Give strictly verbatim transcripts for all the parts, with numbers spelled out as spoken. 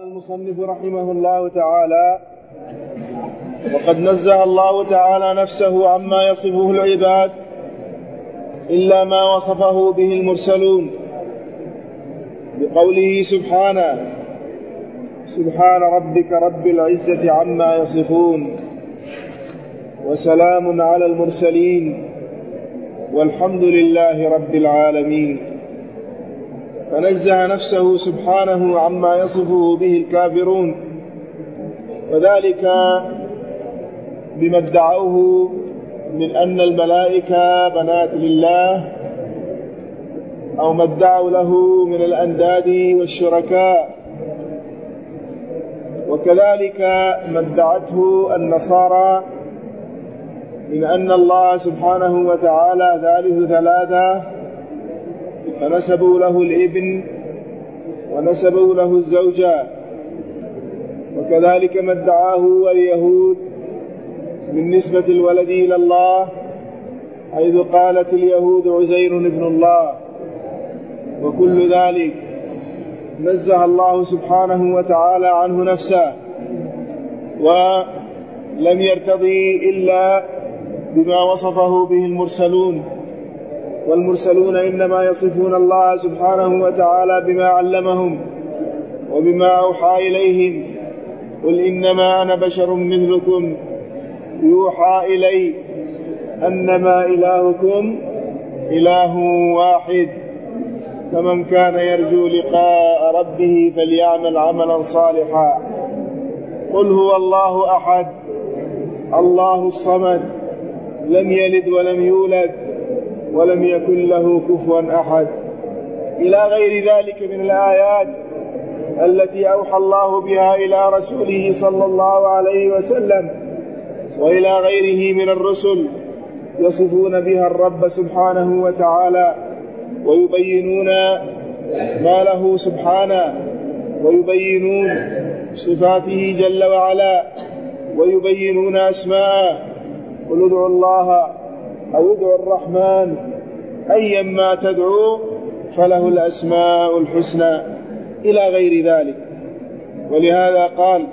قال المصنف رحمه الله تعالى: وقد نزه الله تعالى نفسه عما يصفه العباد إلا ما وصفه به المرسلون بقوله سبحانه: سبحان ربك رب العزة عما يصفون وسلام على المرسلين والحمد لله رب العالمين. فنزه نفسه سبحانه عما يصفه به الكافرون، وذلك بما ادعوه من أن الملائكة بنات لله، أو ما ادعوا له من الأنداد والشركاء، وكذلك ما ادعته النصارى من أن الله سبحانه وتعالى ثالث ثلاثة، فنسبوا له الابن ونسبوا له الزوجة. وكذلك ما ادعاه اليهود من نسبة الولد إلى الله، حيث قالت اليهود عزير ابن الله. وكل ذلك نزه الله سبحانه وتعالى عنه نفسه، ولم يرتضي إلا بما وصفه به المرسلون، والمرسلون إنما يصفون الله سبحانه وتعالى بما علمهم وبما أوحى إليهم. قل إنما أنا بشر مثلكم يوحى إلي أنما إلهكم إله واحد، فمن كان يرجو لقاء ربه فليعمل عملا صالحا. قل هو الله أحد الله الصمد لم يلد ولم يولد ولم يكن له كفوا أحد، إلى غير ذلك من الآيات التي أوحى الله بها إلى رسوله صلى الله عليه وسلم وإلى غيره من الرسل، يصفون بها الرب سبحانه وتعالى ويبينون ما له سبحانه، ويبينون صفاته جل وعلا، ويبينون أسماءه. قل ادعوا الله أو ادعوا الرحمن أيا ما تدعو فله الأسماء الحسنى، إلى غير ذلك. ولهذا قال: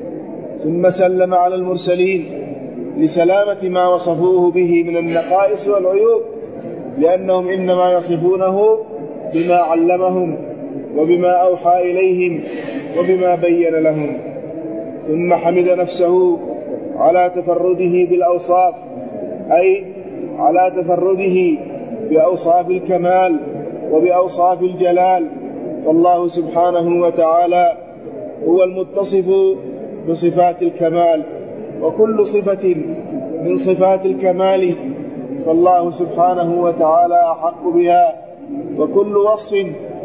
ثم سلم على المرسلين لسلامة ما وصفوه به من النقائص والعيوب، لأنهم إنما يصفونه بما علمهم وبما أوحى إليهم وبما بين لهم. ثم حمد نفسه على تفرده بالأوصاف، أي على تفرده بأوصاف الكمال وبأوصاف الجلال. فالله سبحانه وتعالى هو المتصف بصفات الكمال، وكل صفة من صفات الكمال فالله سبحانه وتعالى أحق بها، وكل وصف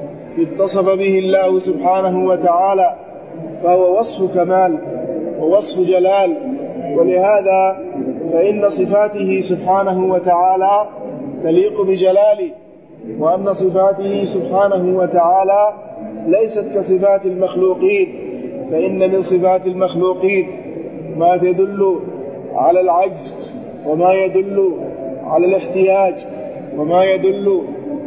اتصف به الله سبحانه وتعالى فهو وصف كمال ووصف جلال. ولهذا فإن صفاته سبحانه وتعالى تليق بجلاله، وأن صفاته سبحانه وتعالى ليست كصفات المخلوقين، فإن من صفات المخلوقين ما يدل على العجز، وما يدل على الاحتياج، وما يدل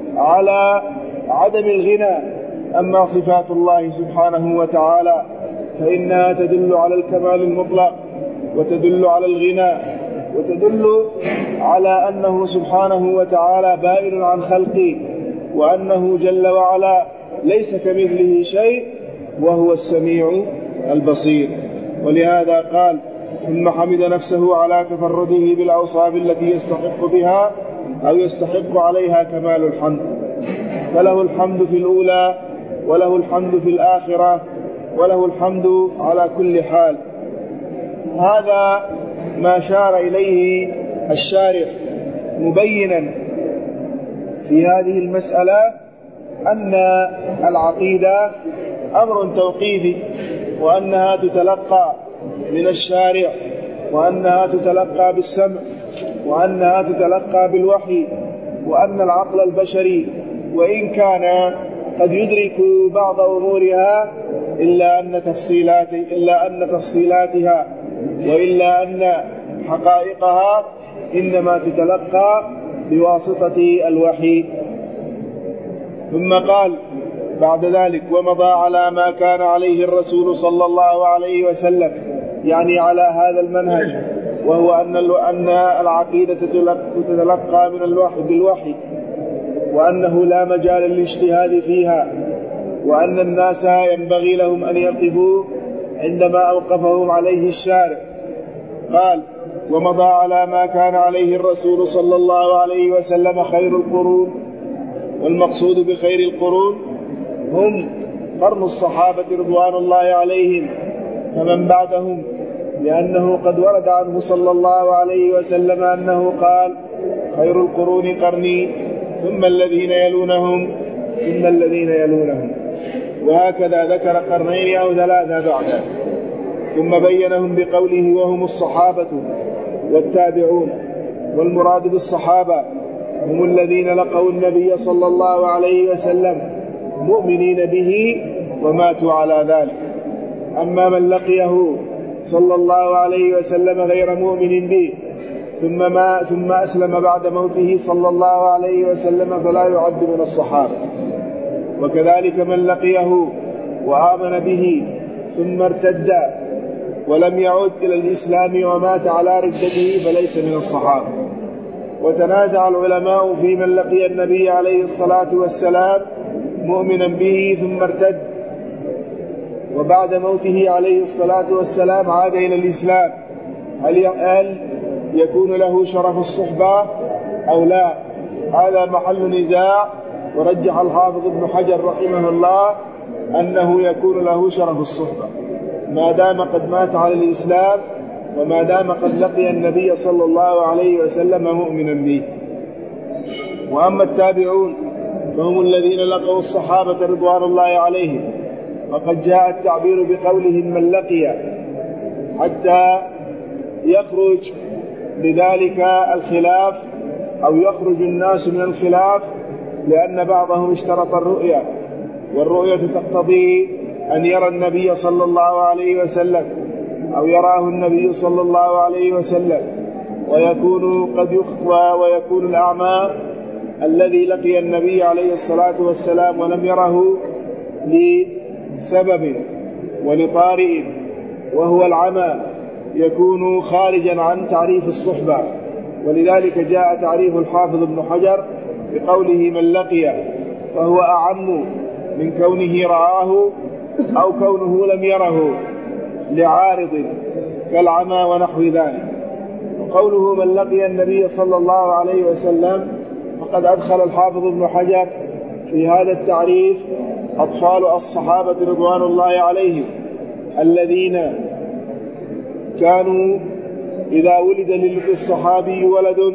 على عدم الغنى. أما صفات الله سبحانه وتعالى فإنها تدل على الكمال المطلق، وتدل على الغنى، وتدل على أنه سبحانه وتعالى بائن عن خلقه، وأنه جل وعلا ليس كمثله شيء وهو السميع البصير. ولهذا قال: ثم حمد نفسه على تفرده بالأوصاف التي يستحق بها أو يستحق عليها كمال الحمد، فله الحمد في الأولى وله الحمد في الآخرة وله الحمد على كل حال. هذا ما شار إليه الشارح مبينا في هذه المسألة أن العقيدة أمر توقيفي، وأنها تتلقى من الشارع، وأنها تتلقى بالسمع، وأنها تتلقى بالوحي، وأن العقل البشري وإن كان قد يدرك بعض أمورها إلا أن تفصيلات إلا أن تفصيلاتها وإلا أن حقائقها إنما تتلقى بواسطة الوحي. ثم قال: بعد ذلك ومضى على ما كان عليه الرسول صلى الله عليه وسلم، يعني على هذا المنهج، وهو أن أن العقيدة تتلقى من الوحي بالوحي، وأنه لا مجال للاجتهاد فيها، وأن الناس ينبغي لهم أن يقفوا عندما أوقفهم عليه الشارع. قال: ومضى على ما كان عليه الرسول صلى الله عليه وسلم خير القرون. والمقصود بخير القرون هم قرن الصحابة رضوان الله عليهم فمن بعدهم، لأنه قد ورد عنه صلى الله عليه وسلم أنه قال: خير القرون قرني ثم الذين يلونهم ثم الذين يلونهم. وهكذا ذكر قرنين أو ثلاثة بعده، ثم بينهم بقوله: وهم الصحابة والتابعون. والمراد بالصحابة هم الذين لقوا النبي صلى الله عليه وسلم مؤمنين به وماتوا على ذلك. أما من لقيه صلى الله عليه وسلم غير مؤمن به ثم, ما ثم أسلم بعد موته صلى الله عليه وسلم فلا يعد من الصحابة. وكذلك من لقيه وآمن به ثم ارتد ولم يعد إلى الإسلام ومات على ردته فليس من الصحابة. وتنازع العلماء في من لقي النبي عليه الصلاة والسلام مؤمنا به ثم ارتد وبعد موته عليه الصلاة والسلام عاد إلى الإسلام، هل يكون له شرف الصحبة أو لا؟ هذا محل نزاع. ورجح الحافظ ابن حجر رحمه الله أنه يكون له شرف الصحبة ما دام قد مات على الإسلام وما دام قد لقي النبي صلى الله عليه وسلم مؤمنا به. وأما التابعون فهم الذين لقوا الصحابة رضوان الله عليهم، فقد جاء التعبير بقولهم من لقي حتى يخرج بذلك الخلاف أو يخرج الناس من الخلاف، لأن بعضهم اشترط الرؤيا، والرؤيا تقتضي أن يرى النبي صلى الله عليه وسلم أو يراه النبي صلى الله عليه وسلم، ويكون قد يخفى ويكون الأعمى الذي لقي النبي عليه الصلاة والسلام ولم يره لسبب ولطارئ وهو العمى يكون خارجا عن تعريف الصحبة. ولذلك جاء تعريف الحافظ ابن حجر بقوله من لقي، فهو أعم من كونه رآه أو كونه لم يره لعارض كالعمى ونحو ذلك. وقوله من لقي النبي صلى الله عليه وسلم فقد أدخل الحافظ ابن حجر في هذا التعريف أطفال الصحابة رضوان الله عليهم الذين كانوا إذا ولد للصحابي ولد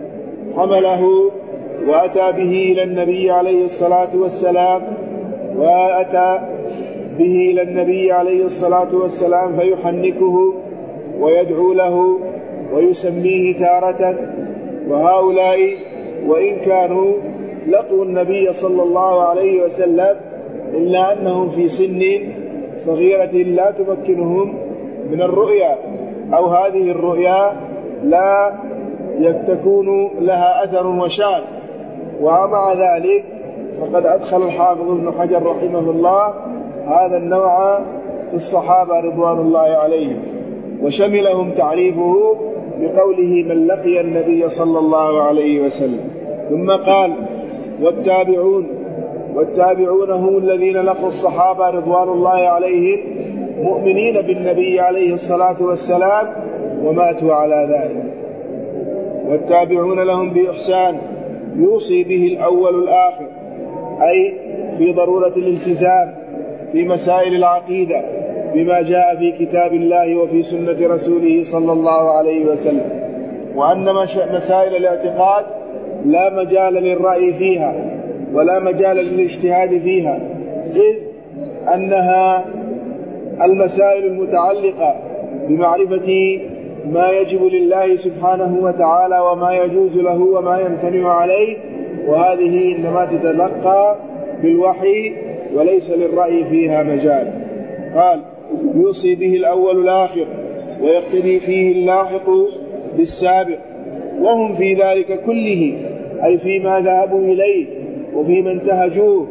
حمله وأتى به إلى النبي عليه الصلاة والسلام وأتى به إلى النبي عليه الصلاة والسلام فيحنكه ويدعو له ويسميه تارة. وهؤلاء وإن كانوا لقوا النبي صلى الله عليه وسلم إلا أنهم في سن صغيرة لا تمكنهم من الرؤيا، أو هذه الرؤيا لا تكون لها أثر وشان. ومع ذلك فقد أدخل الحافظ ابن حجر رحمه الله هذا النوع في الصحابة رضوان الله عليهم، وشملهم تعريفه بقوله من لقي النبي صلى الله عليه وسلم. ثم قال والتابعون، والتابعون هم الذين لقوا الصحابة رضوان الله عليهم مؤمنين بالنبي عليه الصلاة والسلام وماتوا على ذلك. والتابعون لهم بإحسان يوصي به الأول الآخر، أي في ضرورة الالتزام في مسائل العقيدة بما جاء في كتاب الله وفي سنة رسوله صلى الله عليه وسلم. وأن مسائل الاعتقاد لا مجال للرأي فيها ولا مجال للاجتهاد فيها، إذ أنها المسائل المتعلقة بمعرفة ما يجب لله سبحانه وتعالى وما يجوز له وما يمتنع عليه، وهذه إنما تتلقى بالوحي وليس للرأي فيها مجال. قال يوصي به الأول الآخر ويقتدي فيه اللاحق بالسابق، وهم في ذلك كله أي فيما ذهبوا إليه وفيما انتهجوه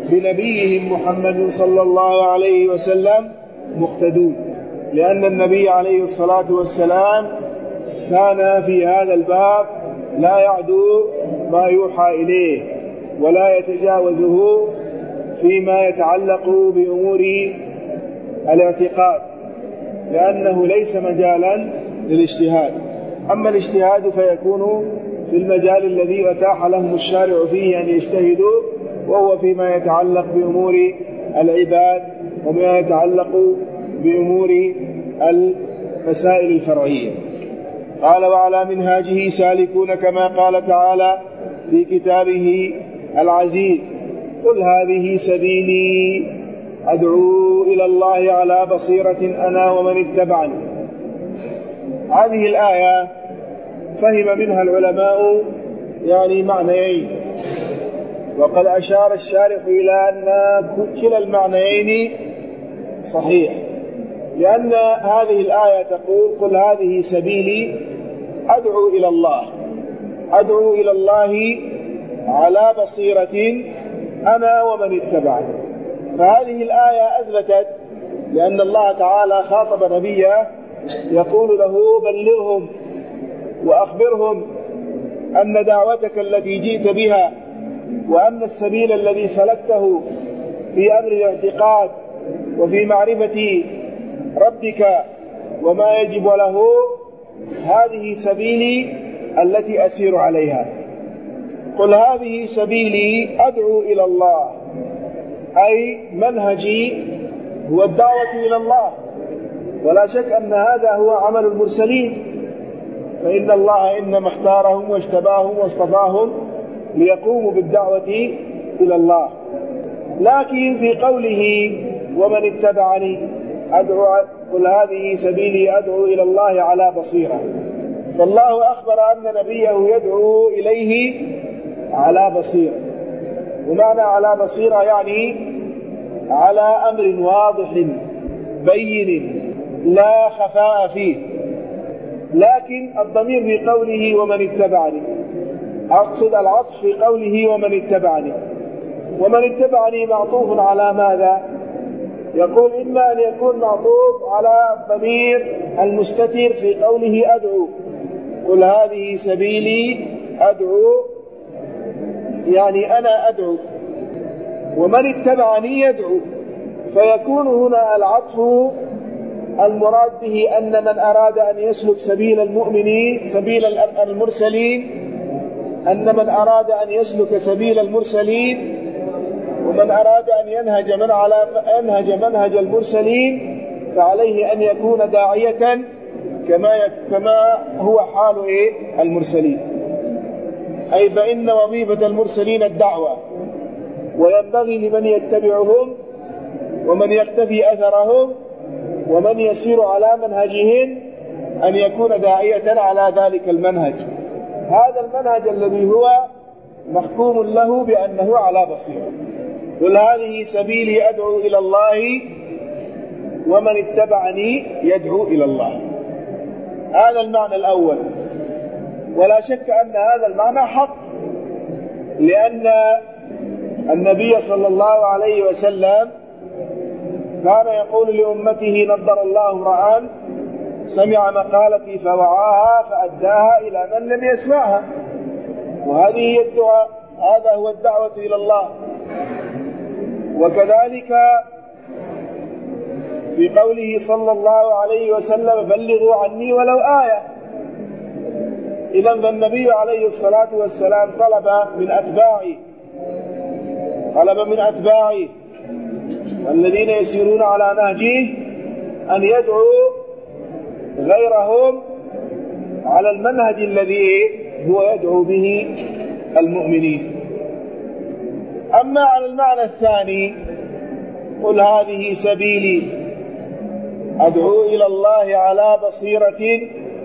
بنبيهم محمد صلى الله عليه وسلم مقتدون، لأن النبي عليه الصلاة والسلام كان في هذا الباب لا يعدو ما يوحى إليه ولا يتجاوزه فيما يتعلق بأمور الاعتقاد، لأنه ليس مجالا للاجتهاد. أما الاجتهاد فيكون في المجال الذي أتاح لهم الشارع فيه أن يجتهدوا، وهو فيما يتعلق بأمور العباد وما يتعلق بأمور المسائل الفرعية. قال: وعلى منهاجه سالكون، كما قال تعالى في كتابه العزيز: قل هذه سبيلي أدعو إلى الله على بصيرة أنا ومن اتبعني. هذه الآية فهم منها العلماء يعني معنيين، وقد أشار الشارح إلى أن كلا المعنيين صحيح، لأن هذه الآية تقول: قل هذه سبيلي أدعو إلى الله، أدعو إلى الله على بصيرة أنا ومن اتبعني. فهذه الآية أثبتت، لأن الله تعالى خاطب نبيه يقول له: بلغهم وأخبرهم أن دعوتك التي جئت بها وأن السبيل الذي سلكته في أمر الاعتقاد وفي معرفة ربك وما يجب له، هذه سبيلي التي أسير عليها. قل هذه سبيلي أدعو إلى الله، أي منهجي هو الدعوة إلى الله، ولا شك أن هذا هو عمل المرسلين، فإن الله إنما اختارهم واجتباهم واصطفاهم ليقوموا بالدعوة إلى الله. لكن في قوله: ومن اتبعني أدعو، قل هذه سبيلي أدعو إلى الله على بصيرة، فالله أخبر أن نبيه يدعو إليه على بصيرة. ومعنى على بصيرة يعني على أمر واضح بين لا خفاء فيه. لكن الضمير في قوله ومن اتبعني، أقصد العطف في قوله ومن اتبعني. ومن اتبعني معطوف على ماذا؟ يقول: إما أن يكون معطوف على الضمير المستتر في قوله أدعو، قل هذه سبيلي أدعو يعني أنا أدعو، ومن اتبعني يدعو، فيكون هنا العطف المراد به أن من أراد أن يسلك سبيل المؤمنين سبيل المرسلين أن من أراد أن يسلك سبيل المرسلين ومن أراد أن ينهج من على ينهج منهج المرسلين فعليه أن يكون داعية كما كما هو حال إيه المرسلين. أي فإن وظيفة المرسلين الدعوة، وينبغي لمن يتبعهم ومن يقتفي أثرهم ومن يسير على منهجهم أن يكون داعية على ذلك المنهج. هذا المنهج الذي هو محكوم له بأنه على بصيرة. قل هذه سبيلي أدعو إلى الله ومن اتبعني يدعو إلى الله. هذا المعنى الأول، ولا شك أن هذا المعنى حق، لأن النبي صلى الله عليه وسلم كان يقول لأمته: نضر الله امرأ سمع مقالتي فوعاها فأداها إلى من لم يسمعها. وهذه هي الدعاء، هذا هو الدعوة إلى الله. وكذلك في قوله صلى الله عليه وسلم: بلغوا عني ولو آية. إذن فالنبي عليه الصلاة والسلام طلب من أتباعه طلب من أتباعه الذين يسيرون على نهجه أن يدعوا غيرهم على المنهج الذي هو يدعو به المؤمنين. أما على المعنى الثاني: قل هذه سبيلي أدعو إلى الله على بصيرة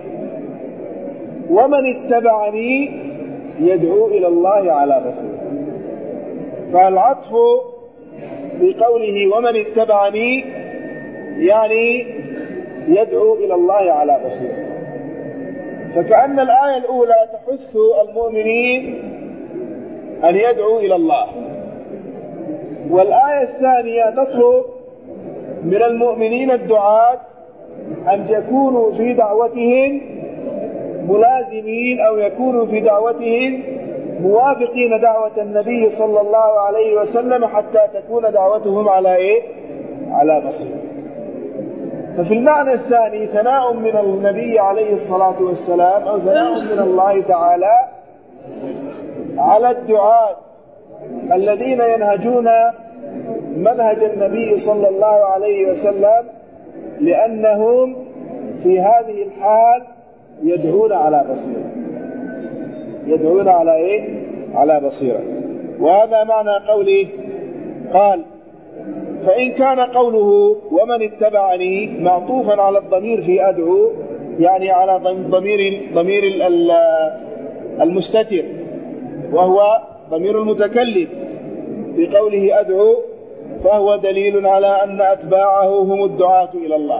ومن اتبعني يدعو إلى الله على بصيرة. فالعطف بقوله ومن اتبعني يعني يدعو إلى الله على بصيرة، فكأن الآية الأولى تحث المؤمنين أن يدعوا إلى الله، والآية الثانية تطلب من المؤمنين الدعاة أن يكونوا في دعوتهم ملازمين أو يكونوا في دعوتهم موافقين دعوة النبي صلى الله عليه وسلم حتى تكون دعوتهم على إيه؟ على بصيرة. ففي المعنى الثاني ثناء من النبي عليه الصلاة والسلام أو ثناء من الله تعالى على الدعاة الذين ينهجون منهج النبي صلى الله عليه وسلم، لأنهم في هذه الحال يدعون على بصيرة، يدعون على إيه؟ على بصيرة. وهذا معنى قوله قال: فإن كان قوله ومن اتبعني معطوفا على الضمير في أدعو، يعني على ضمير ضمير المستتر وهو ضمير المتكلم بقوله أدعو، فهو دليل على أن أتباعه هم الدعاة إلى الله.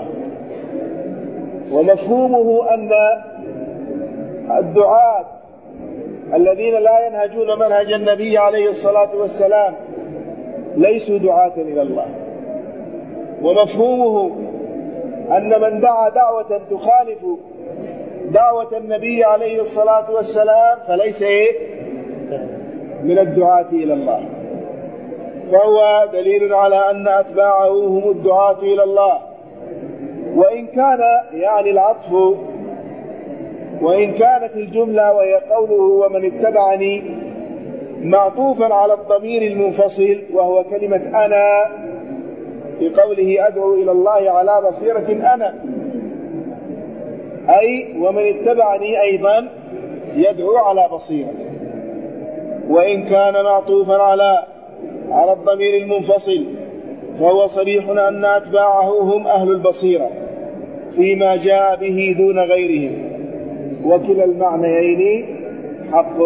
ومفهومه أن الدعاة الذين لا ينهجون منهج النبي عليه الصلاة والسلام ليسوا دعاة إلى الله. ومفهومه أن من دعا دعوة تخالف دعوة النبي عليه الصلاة والسلام فليس من الدعاة إلى الله. فهو دليل على أن أتباعه هم الدعاة إلى الله. وإن كان يعني العطف وإن كانت الجملة وهي قوله ومن اتبعني معطوفا على الضمير المنفصل وهو كلمة أنا، في قوله أدعو إلى الله على بصيرة أنا، أي ومن اتبعني أيضا يدعو على بصيرة. وإن كان معطوفا على على الضمير المنفصل فهو صريح أن أتباعه هم أهل البصيرة فيما جاء به دون غيرهم، وكلا المعنيين حق.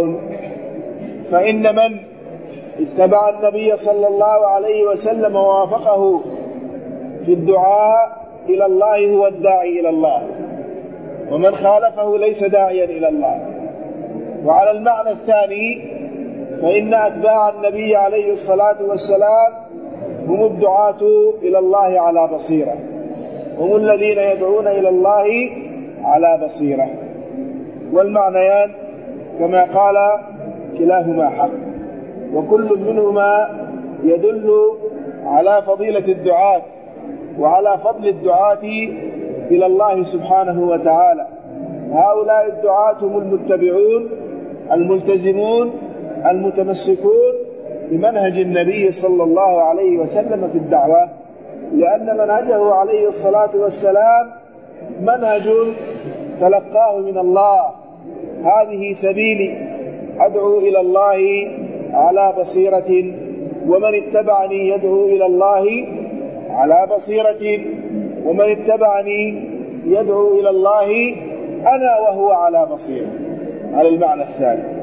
فإن من اتبع النبي صلى الله عليه وسلم ووافقه في الدعاء إلى الله هو الداعي إلى الله، ومن خالفه ليس داعيا إلى الله. وعلى المعنى الثاني فإن أتباع النبي عليه الصلاة والسلام هم الدعاة إلى الله على بصيرة، هم الذين يدعون إلى الله على بصيرة. والمعنيان كما قال كلاهما حق، وكل منهما يدل على فضيلة الدعاة وعلى فضل الدعاة إلى الله سبحانه وتعالى. هؤلاء الدعاة هم المتبعون الملتزمون المتمسكون بمنهج النبي صلى الله عليه وسلم في الدعوة، لأن منهجه عليه الصلاة والسلام منهج تلقاه من الله: هذه سبيلي أدعو إلى الله على بصيرة ومن اتبعني يدعو إلى الله على بصيرة ومن اتبعني يدعو إلى الله أنا وهو على بصيرة، على المعنى الثاني.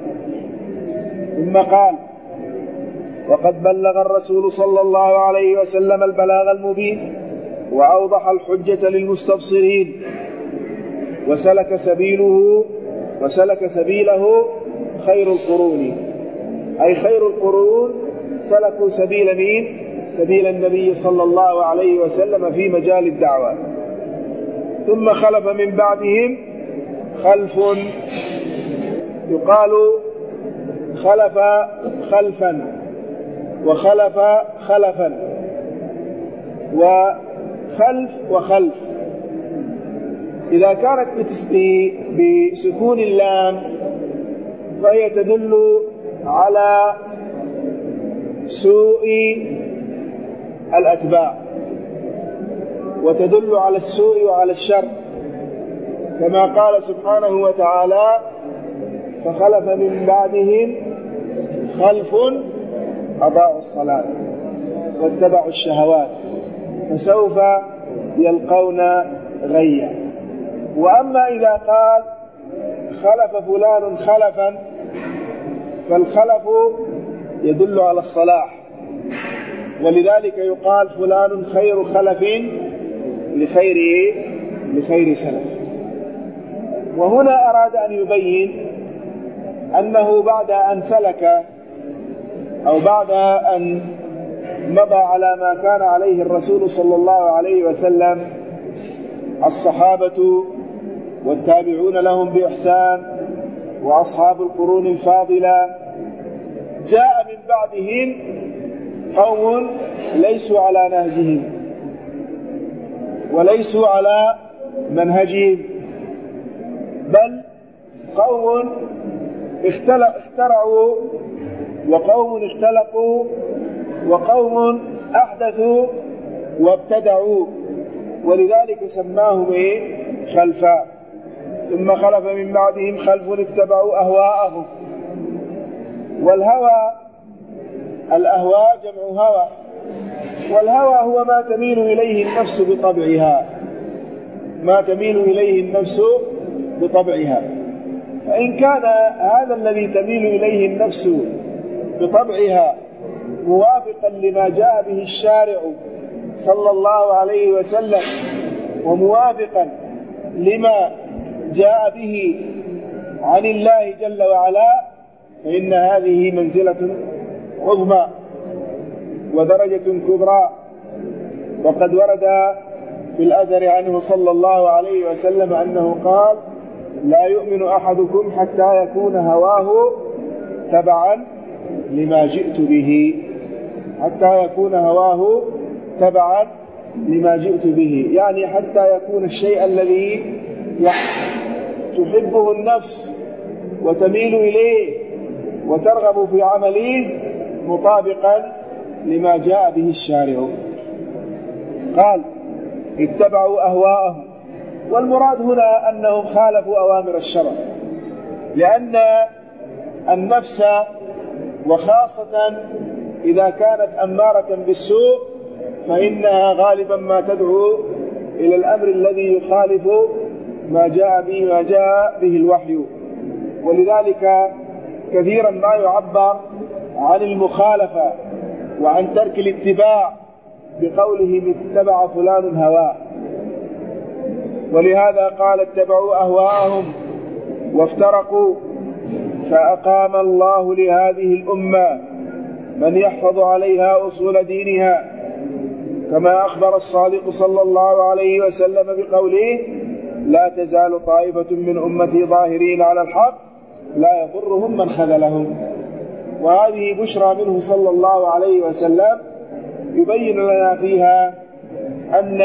ثم قال: وقد بلغ الرسول صلى الله عليه وسلم البلاغ المبين وأوضح الحجة للمستبصرين، وسلك سبيله وسلك سبيله خير القرون، أي خير القرون سلكوا سبيل مين؟ سبيل النبي صلى الله عليه وسلم في مجال الدعوة. ثم خلف من بعدهم خلف، يقال خلف خلفا وخلف خلفا وخلف وخلف. إذا كانت بسكون اللام فهي تدل على سوء الأتباع وتدل على السوء وعلى الشر، كما قال سبحانه وتعالى: فخلف من بعدهم خلف أضاعوا الصلاة واتبعوا الشهوات فسوف يلقون غيا. وأما إذا قال خلف فلان خلفا فالخلف يدل على الصلاح، ولذلك يقال فلان خير خلف لخير لخير سلف. وهنا أراد أن يبين أنه بعد أن سلك أو بعد أن مضى على ما كان عليه الرسول صلى الله عليه وسلم، الصحابة والتابعون لهم بإحسان وأصحاب القرون الفاضلة. جاء من بعدهم قوم ليسوا على نهجهم وليسوا على منهجهم، بل قوم اخترعوا وقوم اختلقوا وقوم أحدثوا وابتدعوا، ولذلك سماهم إيه؟ خلفاء. ثم خلف من بعدهم خلف اتبعوا أهواءهم. والهوى، الأهواء جمع هوى، والهوى هو ما تميل إليه النفس بطبعها، ما تميل إليه النفس بطبعها. فإن كان هذا الذي تميل إليه النفس بطبعها موافقا لما جاء به الشارع صلى الله عليه وسلم، وموافقا لما جاء به عن الله جل وعلا، فإن هذه منزلة عظمى ودرجة كبرى. وقد ورد في الأثر عنه صلى الله عليه وسلم أنه قال: لا يؤمن أحدكم حتى يكون هواه تبعا لما جئت به، حتى يكون هواه تبعا لما جئت به، يعني حتى يكون الشيء الذي تحبه النفس وتميل إليه وترغب في عمله مطابقا لما جاء به الشارع. قال: اتبعوا أهواءهم. والمراد هنا أنهم خالفوا أوامر الشرع، لأن النفس وخاصة إذا كانت أمارة بالسوء فإنها غالبا ما تدعو إلى الأمر الذي يخالف ما جاء به ما جاء به الوحي. ولذلك كثيرا ما يعبر عن المخالفة وعن ترك الاتباع بقوله اتبع فلان هواه. ولهذا قال: اتبعوا أهواءهم وافترقوا، فأقام الله لهذه الأمة من يحفظ عليها أصول دينها، كما أخبر الصادق صلى الله عليه وسلم بقوله: لا تزال طائفة من أمتي ظاهرين على الحق لا يضرهم من خذلهم. وهذه بشرى منه صلى الله عليه وسلم يبين لنا فيها أن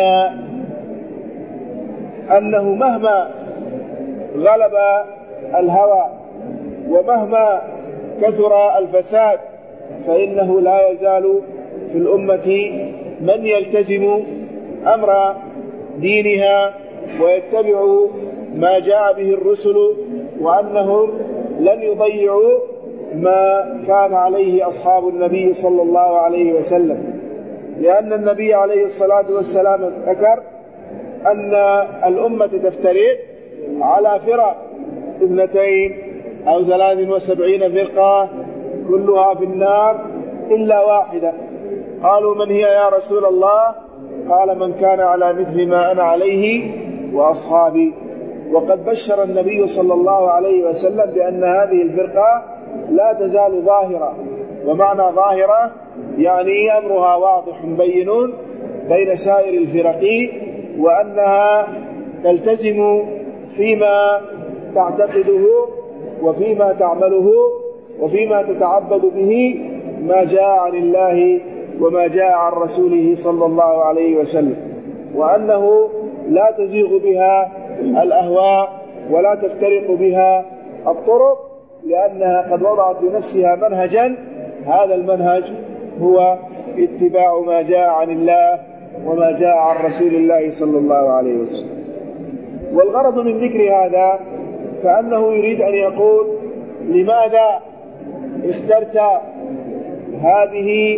أنه مهما غلب الهوى ومهما كثر الفساد فإنه لا يزال في الأمة من يلتزم أمر دينها ويتبع ما جاء به الرسل، وأنهم لن يضيعوا ما كان عليه أصحاب النبي صلى الله عليه وسلم. لأن النبي عليه الصلاة والسلام ذكر أن الأمة تفترق على فرق اثنتين أو ثلاث وسبعين فرقة كلها في النار إلا واحدة. قالوا: من هي يا رسول الله؟ قال: من كان على مثل ما أنا عليه وأصحابي. وقد بشر النبي صلى الله عليه وسلم بأن هذه الفرقة لا تزال ظاهرة، ومعنى ظاهرة يعني أمرها واضح بين بين سائر الفرق، وأنها تلتزم فيما تعتقده وفيما تعمله وفيما تتعبد به ما جاء عن الله وما جاء عن رسوله صلى الله عليه وسلم، وأنه لا تزيغ بها الأهواء ولا تفترق بها الطرق، لأنها قد وضعت لنفسها منهجا، هذا المنهج هو اتباع ما جاء عن الله وما جاء عن رسول الله صلى الله عليه وسلم. والغرض من ذكر هذا كأنه يريد أن يقول: لماذا اخترت هذه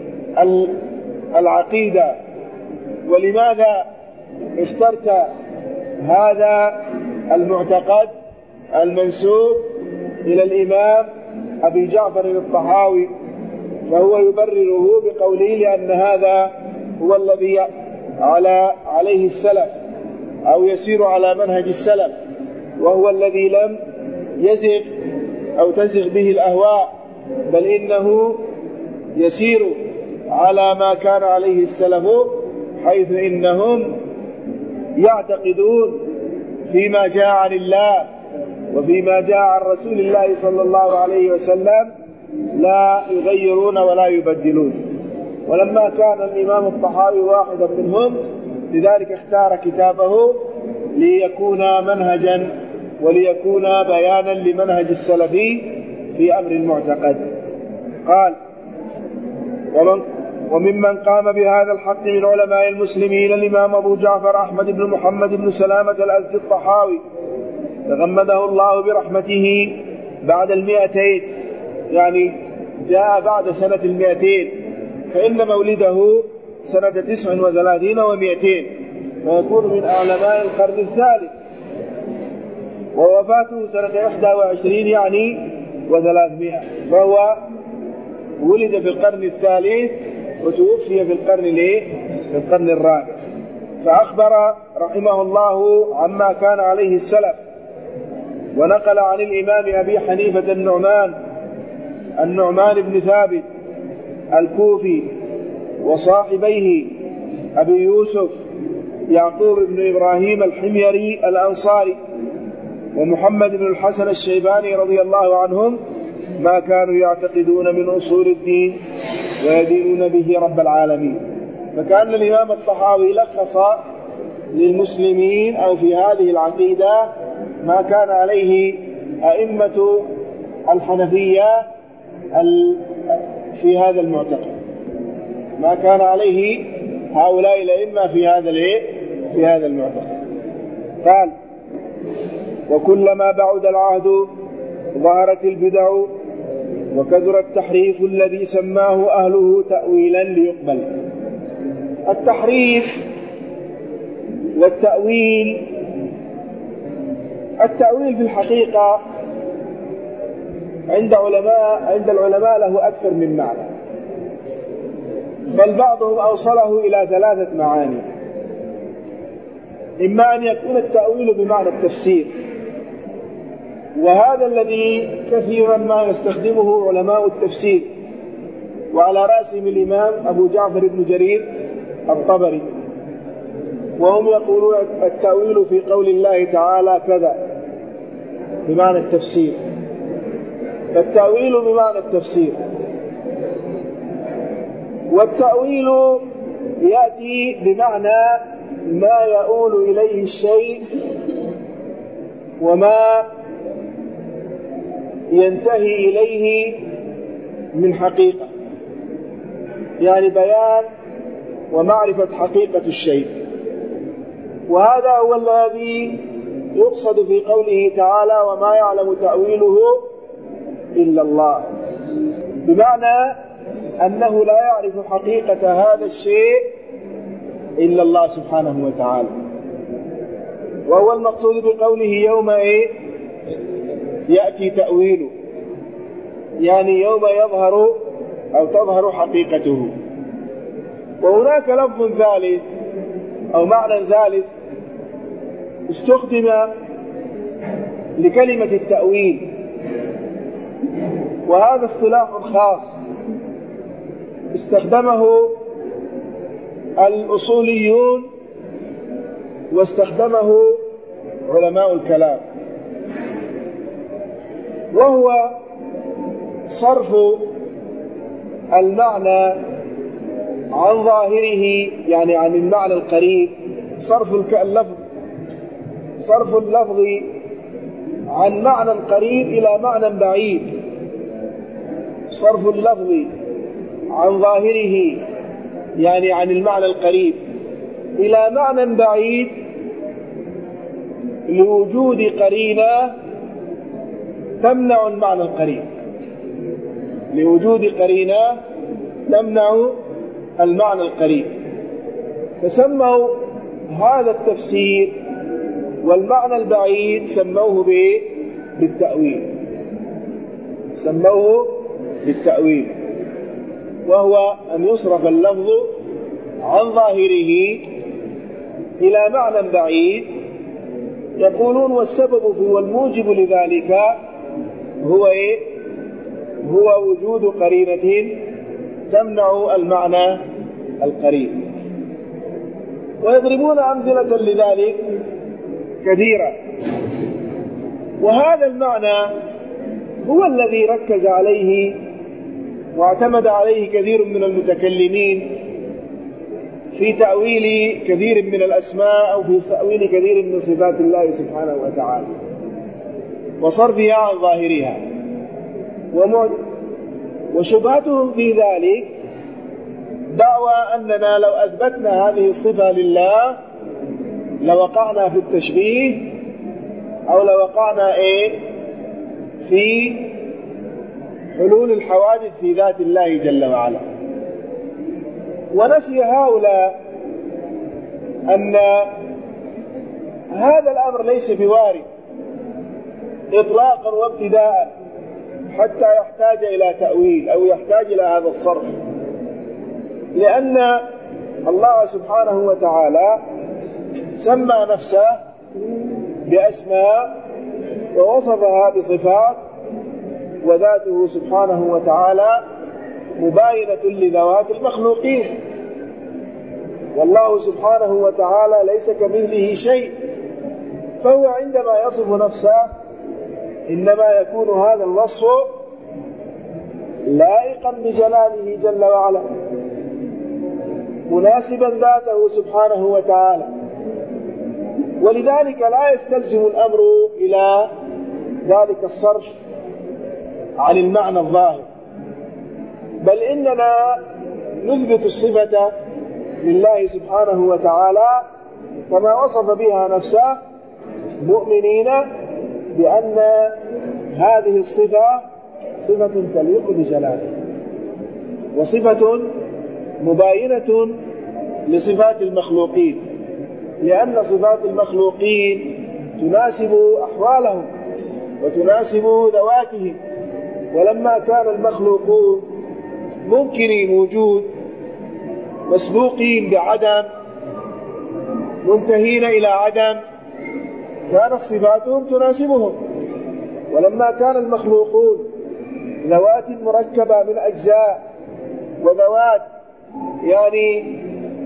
العقيدة، ولماذا اخترت هذا المعتقد المنسوب إلى الإمام أبي جعفر الطحاوي؟ فهو يبرره بقوله: لأن هذا هو الذي على عليه السلف أو يسير على منهج السلف، وهو الذي لم يزغ أو تزغ به الأهواء، بل إنه يسير على ما كان عليه السلف، حيث إنهم يعتقدون فيما جاء عن الله وفيما جاء عن رسول الله صلى الله عليه وسلم، لا يغيرون ولا يبدلون. ولما كان الإمام الطحاوي واحدا منهم، لذلك اختار كتابه ليكون منهجا وليكون بيانا لمنهج السلفي في أمر المعتقد. قال: ومن وممن قام بهذا الحق من علماء المسلمين الإمام أبو جعفر أحمد بن محمد بن سلامة الأزدي الطحاوي تغمده الله برحمته بعد المئتين، يعني جاء بعد سنة المئتين، فإن مولده سنة تسع وثلاثين ومئتين، ويكون من علماء القرن الثالث، ووفاته سنة إحدى وعشرين يعني وثلاثمائة، فهو ولد في القرن الثالث وتوفي في القرن الايه في القرن الرابع. فأخبر رحمه الله عما كان عليه السلف، ونقل عن الإمام أبي حنيفة النعمان النعمان بن ثابت الكوفي وصاحبيه أبي يوسف يعقوب بن إبراهيم الحميري الأنصاري ومحمد بن الحسن الشيباني رضي الله عنهم ما كانوا يعتقدون من أصول الدين ويدينون به رب العالمين. فكأن الإمام الطحاوي لخص للمسلمين أو في هذه العقيدة ما كان عليه أئمة الحنفية في هذا المعتقد، ما كان عليه هؤلاء الأئمة في هذا في هذا المعتقد. قال: وكلما بعد العهد ظهرت البدع وكثر التحريف الذي سماه أهله تأويلا ليقبل. التحريف والتأويل، التأويل في الحقيقة عند علماء عند العلماء له أكثر من معنى، بل بعضهم أوصله إلى ثلاثة معاني. إما أن يكون التأويل بمعنى التفسير، وهذا الذي كثيرا ما يستخدمه علماء التفسير، وعلى رأسهم الإمام أبو جعفر بن جرير الطبري، وهم يقولون التأويل في قول الله تعالى كذا بمعنى التفسير، فالتأويل بمعنى التفسير. والتأويل يأتي بمعنى ما يؤول إليه الشيء وما ينتهي إليه من حقيقة، يعني بيان ومعرفة حقيقة الشيء. وهذا هو الذي يقصد في قوله تعالى: وما يعلم تأويله إلا الله، بمعنى أنه لا يعرف حقيقة هذا الشيء إلا الله سبحانه وتعالى. وهو المقصود بقوله يوم إيه؟ يأتي تأويله، يعني يوم يظهر أو تظهر حقيقته. وهناك لفظ ثالث أو معنى ثالث استخدم لكلمة التأويل، وهذا اصطلاح خاص استخدمه الأصوليون واستخدمه علماء الكلام، وهو صرف المعنى عن ظاهره، يعني عن المعنى القريب، صرف اللفظ صرف اللفظ عن معنى قريب إلى معنى بعيد، صرف اللفظ عن ظاهره يعني عن المعنى القريب إلى معنى بعيد لوجود قرينة تمنع المعنى القريب، لوجود قرينة تمنع المعنى القريب. فسموا هذا التفسير والمعنى البعيد سموه بالتأويل، سموه بالتأويل، وهو أن يصرف اللفظ عن ظاهره إلى معنى بعيد. يقولون والسبب والموجب لذلك هو إيه؟ هو وجود قرينة تمنع المعنى القريب. ويضربون أمثلة لذلك كثيرة. وهذا المعنى هو الذي ركز عليه واعتمد عليه كثير من المتكلمين في تأويل كثير من الأسماء أو في تأويل كثير من صفات الله سبحانه وتعالى وصرفها عن ظاهرها. وشبهتهم في ذلك دعوى أننا لو أثبتنا هذه الصفة لله لوقعنا في التشبيه أو لوقعنا إيه في حلول الحوادث في ذات الله جل وعلا. ونسي هؤلاء أن هذا الأمر ليس بوارد إطلاقا وابتداء حتى يحتاج إلى تأويل أو يحتاج إلى هذا الصرف، لأن الله سبحانه وتعالى سمى نفسه بأسماء ووصفها بصفات، وذاته سبحانه وتعالى مباينة لذوات المخلوقين. والله سبحانه وتعالى ليس كمثله شيء، فهو عندما يصف نفسه إنما يكون هذا الوصف لائقا بجلاله جل وعلا مناسبا ذاته سبحانه وتعالى. ولذلك لا يستلزم الأمر إلى ذلك الصرف عن المعنى الظاهر، بل إننا نثبت الصفة لله سبحانه وتعالى كما وصف بها نفسه، مؤمنين بأن هذه الصفة صفة تليق بجلاله وصفة مباينة لصفات المخلوقين، لأن صفات المخلوقين تناسب أحوالهم وتناسب ذواتهم. ولما كان المخلوقون ممكنين وجود مسبوقين بعدم منتهين إلى عدم كانت صفاتهم تناسبهم. ولما كان المخلوقون ذوات مركبة من أجزاء وذوات يعني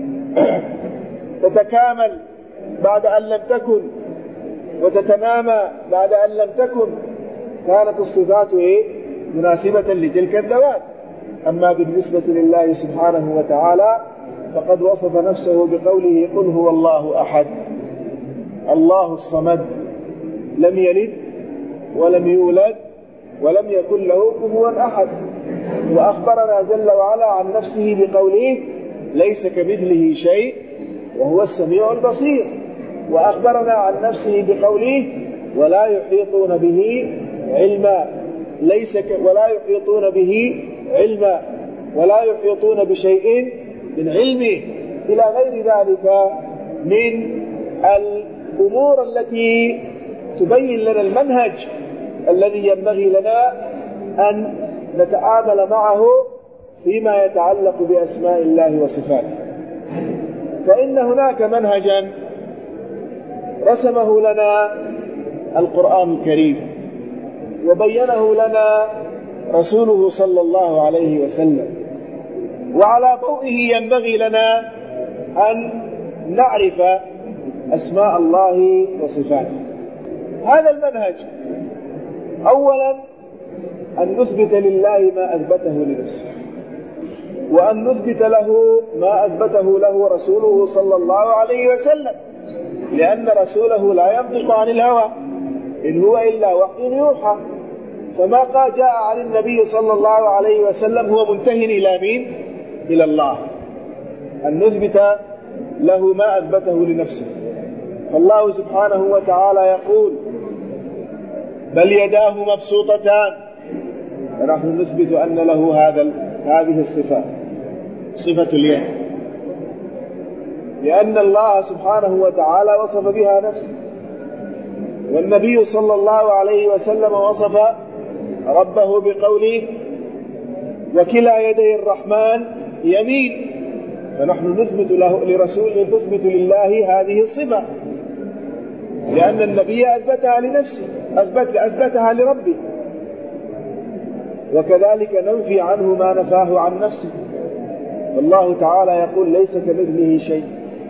تتكامل بعد أن لم تكن وتتنامى بعد أن لم تكن، كانت الصفات إيه؟ مناسبة لتلك الذوات. أما بالنسبة لله سبحانه وتعالى فقد وصف نفسه بقوله قل هو الله أحد الله الصمد لم يلد ولم يولد ولم يكن له كفوا أحد. وأخبرنا جل وعلا عن نفسه بقوله ليس كمثله شيء وهو السميع البصير. وأخبرنا عن نفسه بقوله ولا يحيطون به علما ليس ك... ولا يحيطون به علما ولا يحيطون بشيء من علمه، إلى غير ذلك من الأمور التي تبين لنا المنهج الذي ينبغي لنا أن نتعامل معه فيما يتعلق بأسماء الله وصفاته. فإن هناك منهجا رسمه لنا القرآن الكريم وبينه لنا رسوله صلى الله عليه وسلم، وعلى ضوئه ينبغي لنا أن نعرف أسماء الله وصفاته. هذا المنهج أولا أن نثبت لله ما أثبته لنفسه، وأن نثبت له ما أثبته له رسوله صلى الله عليه وسلم، لأن رسوله لا ينطق عن الهوى إن هو إلا وحي يوحى. فما قال جاء عن النبي صلى الله عليه وسلم هو منتهي إلى مين؟ إلى الله. أن نثبت له ما أثبته لنفسه. فالله سبحانه وتعالى يقول بل يداه مبسوطتان، ونحن نثبت أن له هذا هذه الصفة صفة اليد، لأن الله سبحانه وتعالى وصف بها نفسه، والنبي صلى الله عليه وسلم وصف ربه بقوله وكلا يدي الرحمن يمين. فنحن نثبت له لرسول نثبت لله هذه الصفة، لأن النبي أثبتها لنفسه، أثبت أثبتها لربه. وكذلك ننفي عنه ما نفاه عن نفسه. والله تعالى يقول ليس كمثله شيء،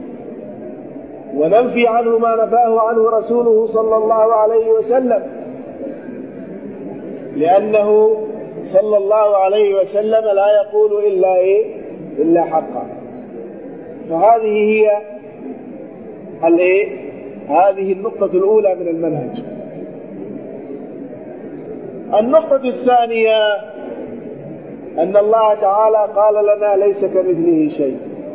وننفي عنه ما نفاه عنه رسوله صلى الله عليه وسلم، لأنه صلى الله عليه وسلم لا يقول إلا إيه؟ إلا حقا. فهذه هي الإيه؟ هذه النقطة الأولى من المنهج. النقطة الثانية أن الله تعالى قال لنا ليس كمثله شيء.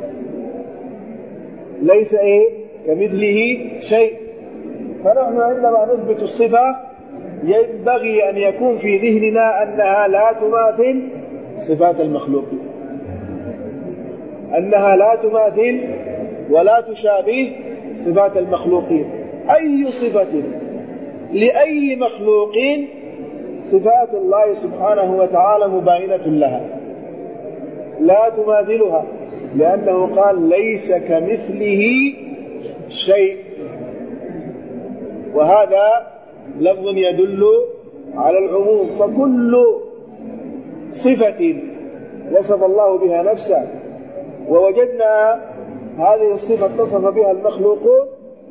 ليس إيه؟ كمثله شيء. فنحن عندما نثبت الصفة ينبغي أن يكون في ذهننا أنها لا تماثل صفات المخلوقين، أنها لا تماثل ولا تشابه صفات المخلوقين. أي صفة لأي مخلوق صفات الله سبحانه وتعالى مباينة لها، لا تماثلها، لأنه قال ليس كمثله شيء. وهذا لفظ يدل على العموم. فكل صفة وصف الله بها نفسه ووجدنا هذه الصفة اتصف بها المخلوقون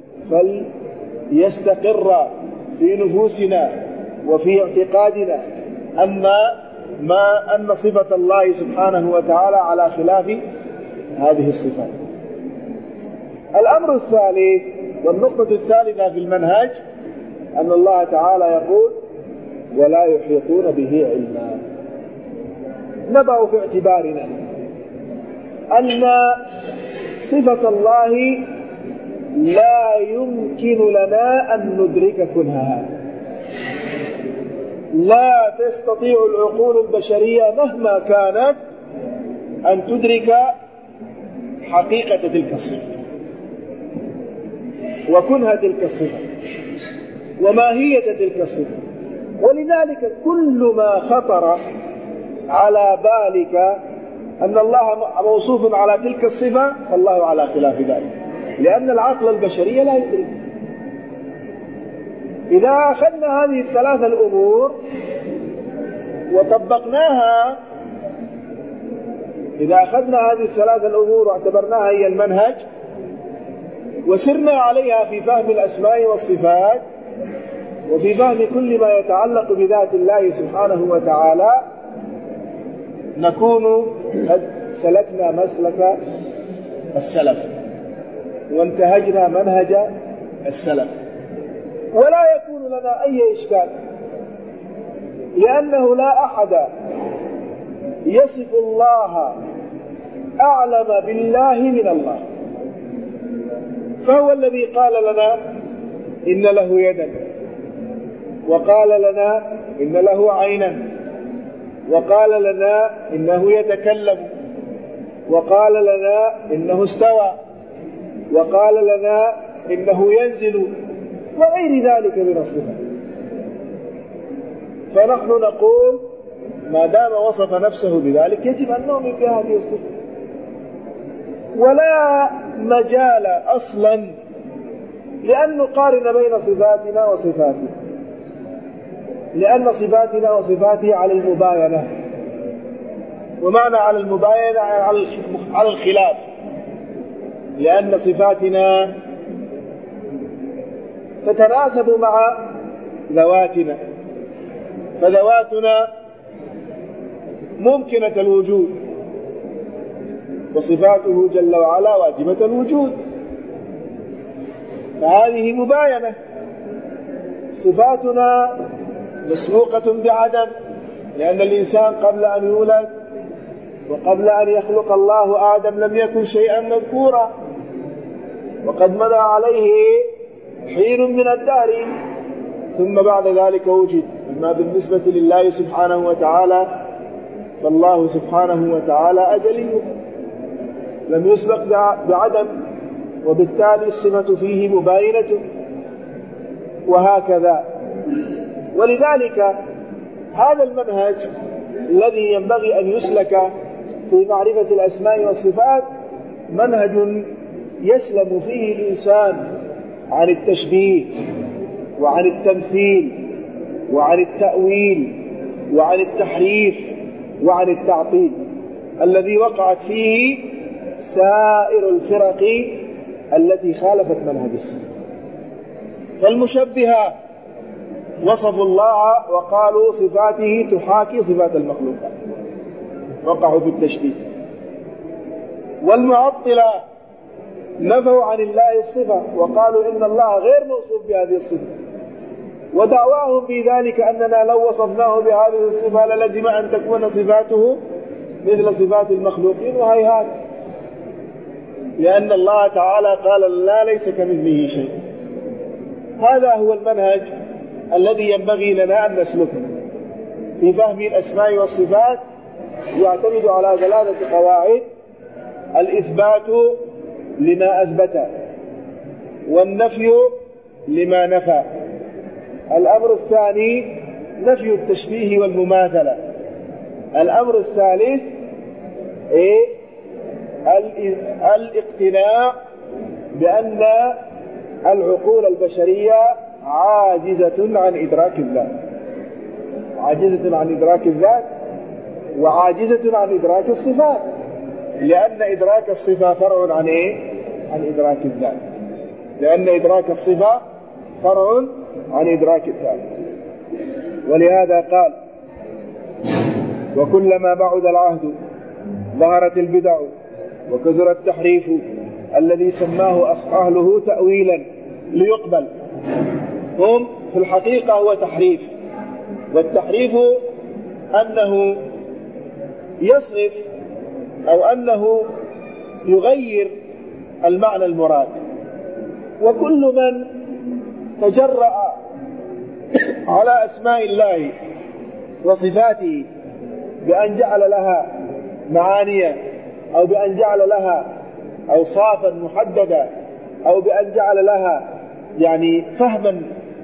فليستقر في نفوسنا وفي اعتقادنا أن ما أن صفة الله سبحانه وتعالى على خلاف هذه الصفات. الأمر الثالث والنقطة الثالثة في المنهج أن الله تعالى يقول ولا يحيطون به علما. نضع في اعتبارنا أن صفة الله لا يمكن لنا أن ندرك كنهها، لا تستطيع العقول البشرية مهما كانت أن تدرك حقيقة تلك الصفة وكنها تلك الصفة وماهية تلك الصفة. ولذلك كل ما خطر على بالك أن الله موصوف على تلك الصفة فالله على خلاف ذلك، لأن العقل البشري لا يدرك. إذا أخذنا هذه الثلاثة الأمور وطبقناها، إذا أخذنا هذه الثلاثة الأمور واعتبرناها هي المنهج وسرنا عليها في فهم الأسماء والصفات وفي فهم كل ما يتعلق بذات الله سبحانه وتعالى، نكون قد سلكنا مسلك السلف وانتهجنا منهج السلف، ولا يكون لنا أي إشكال، لأنه لا أحد يصف الله أعلم بالله من الله. فهو الذي قال لنا إن له يدا، وقال لنا إن له عينا، وقال لنا إنه يتكلم، وقال لنا إنه استوى، وقال لنا إنه ينزل، وغير ذلك من الصفات. فنحن نقول ما دام وصف نفسه بذلك يجب أن نؤمن بهذه الصفة، ولا مجال أصلا لأن نقارن بين صفاتنا وصفاته، لأن صفاتنا وصفاته على المباينة. ومعنى على المباينة على الخلاف، لأن صفاتنا تتناسب مع ذواتنا، فذواتنا ممكنة الوجود وصفاته جل وعلا واجبة الوجود، فهذه مباينة. صفاتنا مسبوقة بعدم، لأن الإنسان قبل أن يولد وقبل أن يخلق الله آدم لم يكن شيئا مذكورا، وقد مضى عليه حين من الدهر ثم بعد ذلك وجد. أما بالنسبة لله سبحانه وتعالى فالله سبحانه وتعالى أزلي لم يسبق بعدم، وبالتالي الصفة فيه مباينة، وهكذا. ولذلك هذا المنهج الذي ينبغي أن يسلك في معرفة الأسماء والصفات منهج يسلم فيه الإنسان عن التشبيه وعن التمثيل وعن التأويل وعن التحريف وعن التعطيل الذي وقعت فيه سائر الفرق التي خالفت منهج السلف. فالمشبهة وصفوا الله وقالوا صفاته تحاكي صفات المخلوقات، وقعوا في التشبيه. والمعطلة نفوا عن الله الصفة وقالوا إن الله غير موصوف بهذه الصفة، ودعواهم في ذلك أننا لو وصفناه بهذه الصفة للزم أن تكون صفاته مثل صفات المخلوقين، وهيهات، لأن الله تعالى قال لا ليس كمثله شيء. هذا هو المنهج الذي ينبغي لنا أن نسلكه في فهم الأسماء والصفات، يعتمد على ثلاثة قواعد: الإثبات لما أثبت، والنفي لما نفى، الأمر الثاني نفي التشبيه والمماثلة، الأمر الثالث إيه؟ الاقتناع بأن العقول البشرية عاجزة عن إدراك الذات، عاجزة عن إدراك الذات وعاجزة عن إدراك الصفات، لأن إدراك الصفة فرع عن إيه؟ عن إدراك الذات، لأن إدراك الصفة فرع عن إدراك الذات. ولهذا قال: وكلما بعد العهد ظهرت البدع وكثر التحريف الذي سماه أهله تأويلا ليقبل. هم في الحقيقة هو تحريف، والتحريف أنه يصرف أو أنه يغير المعنى المراد. وكل من تجرأ على أسماء الله وصفاته بأن جعل لها معاني أو بأن جعل لها أوصافا محددة أو بأن جعل لها يعني فهما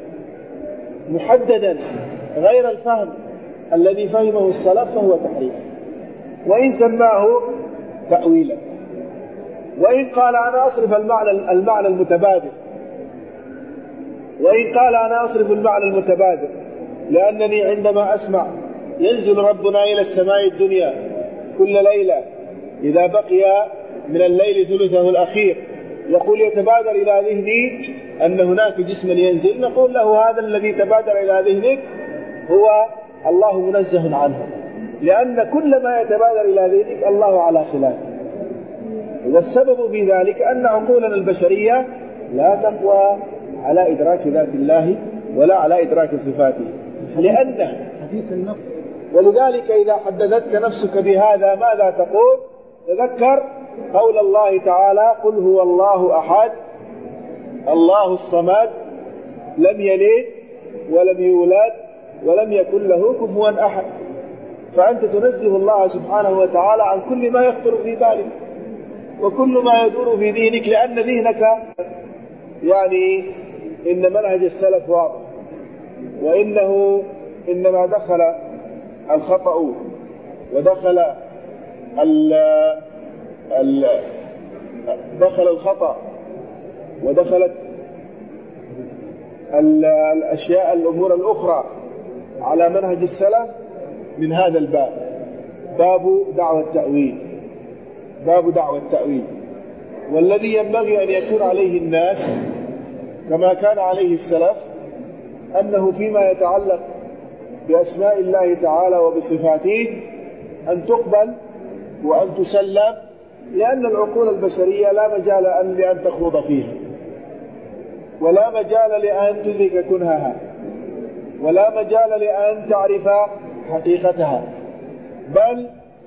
محددا غير الفهم الذي فهمه السلف فهو تحريف، وإن سماه تأويلا. وإن قال أنا أصرف المعنى المعنى المتبادل وإن قال أنا أصرف المعنى المتبادل لأنني عندما أسمع ينزل ربنا إلى السماء الدنيا كل ليلة إذا بقي من الليل ثلثه الأخير يقول يتبادر إلى ذهني أن هناك جسما ينزل، نقول له هذا الذي تبادر إلى ذهنك هو الله منزه عنه، لأن كل ما يتبادر إلى ذهنك الله على خلافه. والسبب في ذلك أن عقولنا البشرية لا تقوى على إدراك ذات الله ولا على إدراك صفاته، لأن ولذلك إذا حدثتك نفسك بهذا ماذا تقول؟ تذكر قول الله تعالى: قل هو الله أحد الله الصمد لم يلد ولم يولد ولم يكن له كفوا أحد. فأنت تنزه الله سبحانه وتعالى عن كل ما يخطر في بالك وكل ما يدور في ذهنك، لأن ذهنك يعني إن منهج السلف واضح، وإنه إنما دخل الخطأ ودخل ال ال دخل الخطأ ودخلت الأشياء الأمور الأخرى على منهج السلف من هذا الباب، باب دعوة التأويل باب دعوة التأويل والذي ينبغي أن يكون عليه الناس كما كان عليه السلف أنه فيما يتعلق بأسماء الله تعالى وبصفاته أن تقبل وأن تسلم، لأن العقول البشرية لا مجال لأن تخوض فيها ولا مجال لأن تدرك كنهها ولا مجال لأن تعرف حقيقتها، بل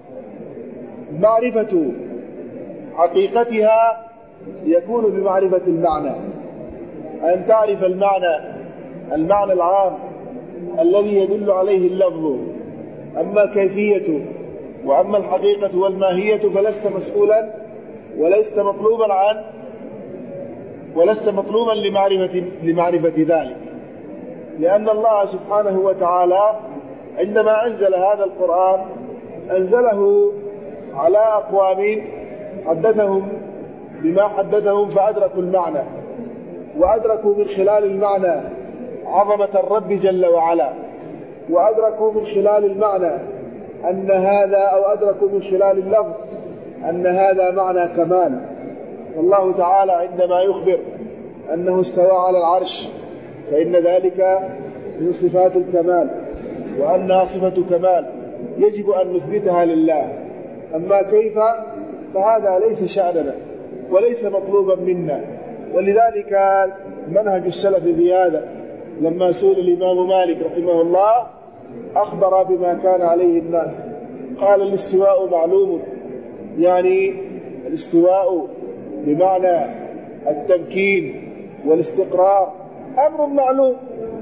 معرفة حقيقتها يكون بمعرفة المعنى، أن تعرف المعنى المعنى العام الذي يدل عليه اللفظ، أما كيفيته وأما الحقيقة والماهية فلست مسؤولا ولست مطلوبا عن ولست مطلوبا لمعرفة, لمعرفة ذلك، لأن الله سبحانه وتعالى عندما أنزل هذا القرآن أنزله على أقوام حدثهم بما حدثهم فأدركوا المعنى، وأدركوا من خلال المعنى عظمة الرب جل وعلا، وأدركوا من خلال المعنى أن هذا، أو أدركوا من خلال اللفظ أن هذا معنى كمال. والله تعالى عندما يخبر أنه استوى على العرش فإن ذلك من صفات الكمال، وأنها صفة كمال يجب أن نثبتها لله. أما كيف فهذا ليس شأننا وليس مطلوبا منا. ولذلك منهج السلف في هذا لما سئل الإمام مالك رحمه الله أخبر بما كان عليه الناس، قال الاستواء معلوم، يعني الاستواء بمعنى التمكين والاستقرار أمر معلوم،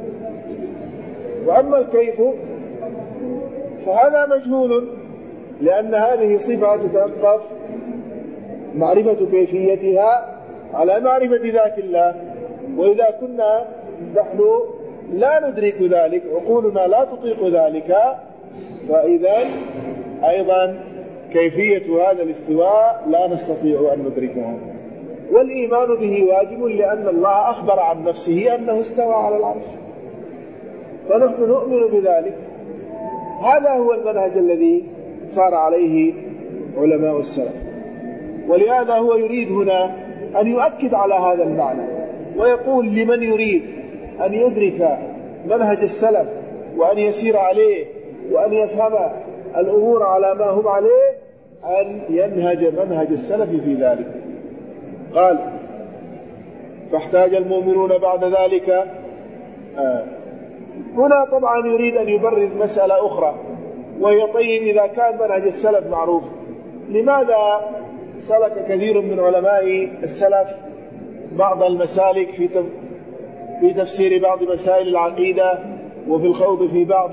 وأما الكيف فهذا مجهول، لأن هذه صفة تتوقف معرفة كيفيتها على معرفة ذات الله. وإذا كنا نحن لا ندرك ذلك، عقولنا لا تطيق ذلك، فإذا أيضا كيفية هذا الاستواء لا نستطيع أن ندركها. والإيمان به واجب لأن الله أخبر عن نفسه أنه استوى على العرش، فنحن نؤمن بذلك. هذا هو المنهج الذي صار عليه علماء السلف. ولهذا هو يريد هنا أن يؤكد على هذا المعنى، ويقول لمن يريد أن يدرك منهج السلف وأن يسير عليه وأن يفهم الأمور على ما هم عليه أن ينهج منهج السلف في ذلك. قال فاحتاج المؤمنون بعد ذلك. آه. هنا طبعا يريد أن يبرر مسألة أخرى، وهي طيب إذا كان منهج السلف معروف لماذا سلك كثير من علماء السلف بعض المسالك في في تفسير بعض مسائل العقيدة وفي الخوض في بعض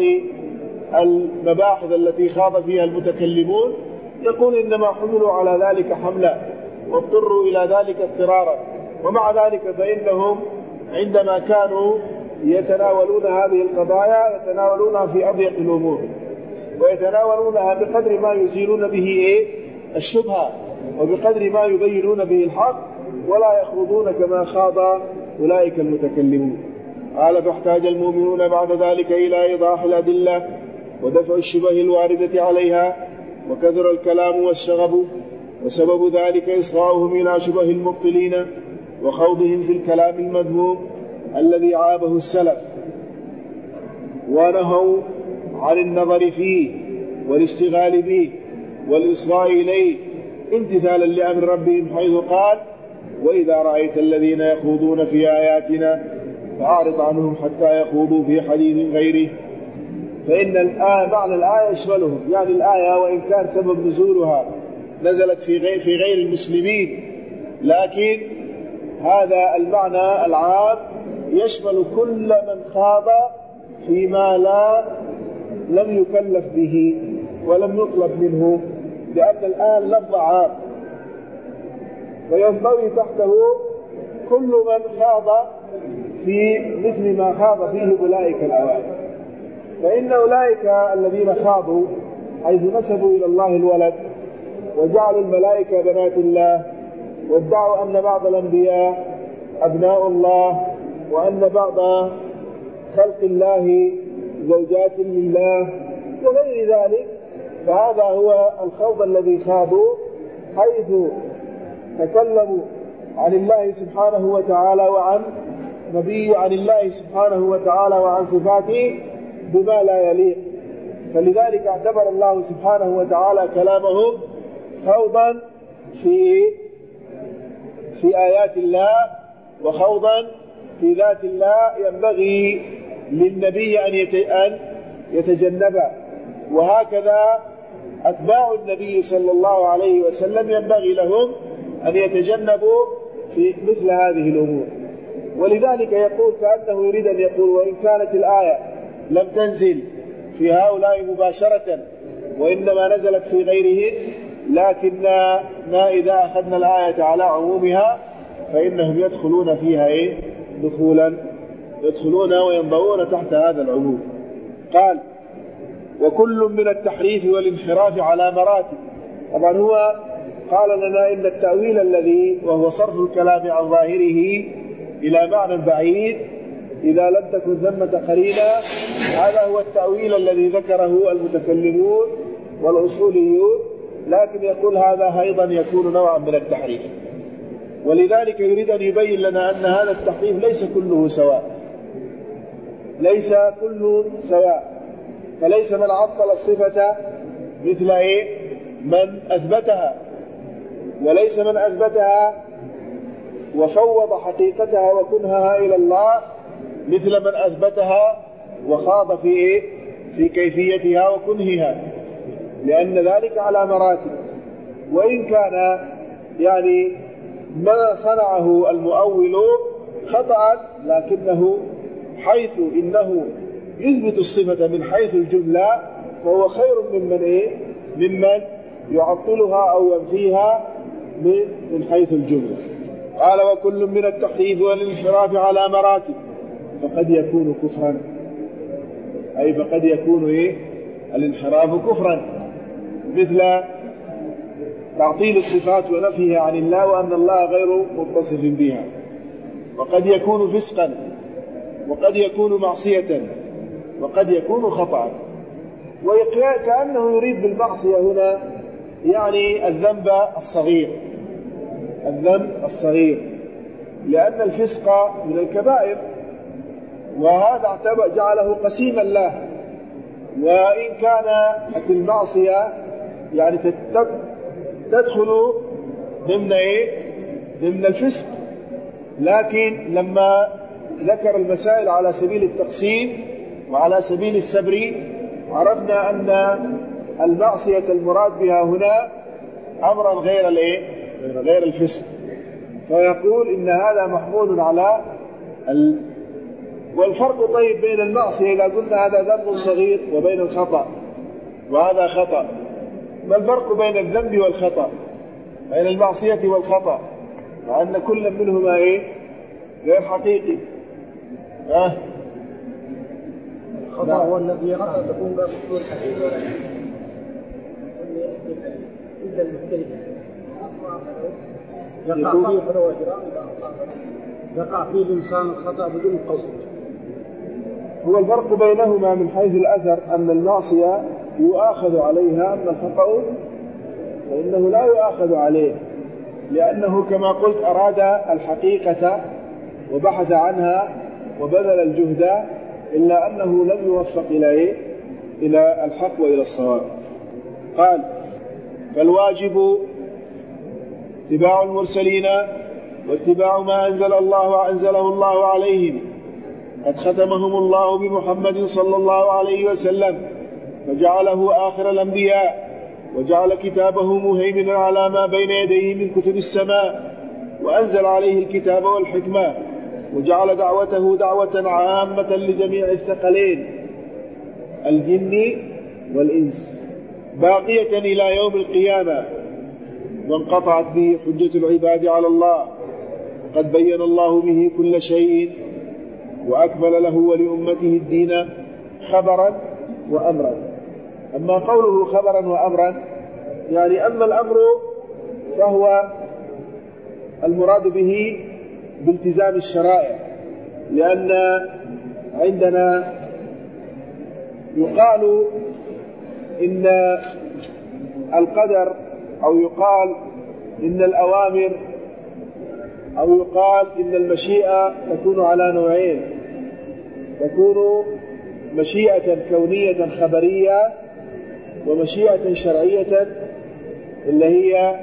المباحث التي خاض فيها المتكلمون؟ يقول إنما حملوا على ذلك حملا واضطروا إلى ذلك اضطرارا، ومع ذلك فإنهم عندما كانوا يتناولون هذه القضايا يتناولونها في أضيق الأمور، ويتناولونها بقدر ما يزيلون به إيه؟ الشبهة، وبقدر ما يبينون به الحق، ولا يخوضون كما خاض أولئك المتكلمون. قال فاحتاج المؤمنون بعد ذلك إلى إيضاح الأدلة ودفع الشبه الواردة عليها، وكثر الكلام والشغب، وسبب ذلك إصغاؤهم إلى شبه المبطلين وخوضهم في الكلام المذموم الذي عابه السلف، ونهوا عن النظر فيه والاشتغال به والإصغاء إليه امتثالا لأمر ربهم، حيث قال وإذا رأيت الذين يخوضون في آياتنا فأعرض عنهم حتى يخوضوا في حديث غيره. فإن الآية معنى الآية يشملهم، يعني الآية وإن كان سبب نزولها نزلت في غير, في غير المسلمين، لكن هذا المعنى العام يشمل كل من خاض فيما لا لم يكلف به ولم يطلب منه، لأن الآن لفظ عام وينضوي تحته كل من خاض في مثل ما خاض فيه أولئك الأوائل. فإن أولئك الذين خاضوا حيث نسبوا إلى الله الولد وجعلوا الملائكة بنات الله، وادعوا أن بعض الأنبياء أبناء الله، وأن بعض خلق الله زوجات لله وغير ذلك، فهذا هو الخوض الذي خاضوا، حيث تكلموا عن الله سبحانه وتعالى وعن نبيه عن الله سبحانه وتعالى وعن صفاته بما لا يليق. فلذلك اعتبر الله سبحانه وتعالى كلامهم خوضا في في آيات الله وخوضا في ذات الله ينبغي للنبي أن يتجنبه، وهكذا أتباع النبي صلى الله عليه وسلم ينبغي لهم أن يتجنبوا في مثل هذه الأمور. ولذلك يقول كأنه يريد أن يقول وإن كانت الآية لم تنزل في هؤلاء مباشرة وإنما نزلت في غيرهم، لكننا إذا أخذنا الآية على عمومها فإنهم يدخلون فيها إيه؟ دخولا يدخلون وينضوون تحت هذا العموم. قال وكل من التحريف والانحراف على مراتب. طبعا هو قال لنا إن التأويل الذي وهو صرف الكلام عن ظاهره إلى معنى بعيد إذا لم تكن ثمة قرينة هذا هو التأويل الذي ذكره المتكلمون والأصوليون، لكن يقول هذا أيضا يكون نوعا من التحريف، ولذلك يريد أن يبين لنا أن هذا التحريف ليس كله سواء، ليس كله سواء. فليس من عطل الصفة مثل إيه؟ من أثبتها، وليس من أثبتها وفوض حقيقتها وكنهها إلى الله مثل من أثبتها وخاض في إيه؟ في كيفيتها وكنهها، لأن ذلك على مراتب. وإن كان يعني ما صنعه المؤول خطأ، لكنه حيث إنه يثبت الصفة من حيث الجملة فهو خير ممن إيه؟ ممن يعطلها أو ينفيها من حيث الجملة. قال وكل من التحريف والانحراف على مراتب فقد يكون كفرا، أي فقد يكون إيه؟ الانحراف كفرا، مثل تعطيل الصفات ونفيها عن الله وأن الله غير متصف بها. وقد يكون فسقا، وقد يكون معصية، وقد يكون خطأ. وكأنه يريد بالمعصية هنا يعني الذنب الصغير، الذنب الصغير، لأن الفسق من الكبائر، وهذا جعله قسيما له. وإن كانت المعصية يعني تدخل ضمن إيه؟ ضمن الفسق، لكن لما ذكر المسائل على سبيل التقسيم وعلى سبيل السبر عرفنا أن المعصية المراد بها هنا أمرا غير الإيه؟ غير الفسق. فيقول إن هذا محمول على ال... والفرق طيب بين المعصية إذا قلنا هذا ذنب صغير وبين الخطأ، وهذا خطأ، ما الفرق بين الذنب والخطأ؟ بين المعصية والخطأ، مع أن كل منهما إيه؟ غير حقيقي. أه؟ الخطأ هو الذي يقع تكون بأسطول حقيقي إذا المختلف يقع فيه يقع فيه الإنسان الخطأ بدون قصد. هو الفرق بينهما من حيث الأثر أن المعصية يؤاخذ عليها، أما الخطأ فإنه لا يؤاخذ عليه، لأنه كما قلت أراد الحقيقة وبحث عنها وبذل الجهد، إلا أنه لم يوفق إلى إيه؟ إلى الحق وإلى الصواب. قال فالواجب اتباع المرسلين واتباع ما أنزل الله أنزله الله عليهم، قد ختمهم الله بمحمد صلى الله عليه وسلم فجعله آخر الأنبياء، وجعل كتابه مهيمنا على ما بين يديه من كتب السماء، وأنزل عليه الكتاب والحكمة، وجعل دعوته دعوة عامة لجميع الثقلين الجن والإنس باقية إلى يوم القيامة، وانقطعت به حجة العباد على الله، وقد بين الله به كل شيء، وأكمل له ولأمته الدين خبرا وأمرا. أما قوله خبرا وأمرا يعني أما الأمر فهو المراد به بالتزام الشرائع، لأن عندنا يقال إن القدر أو يقال إن الأوامر أو يقال إن المشيئة تكون على نوعين، تكون مشيئة كونية خبرية ومشيئة شرعية اللي هي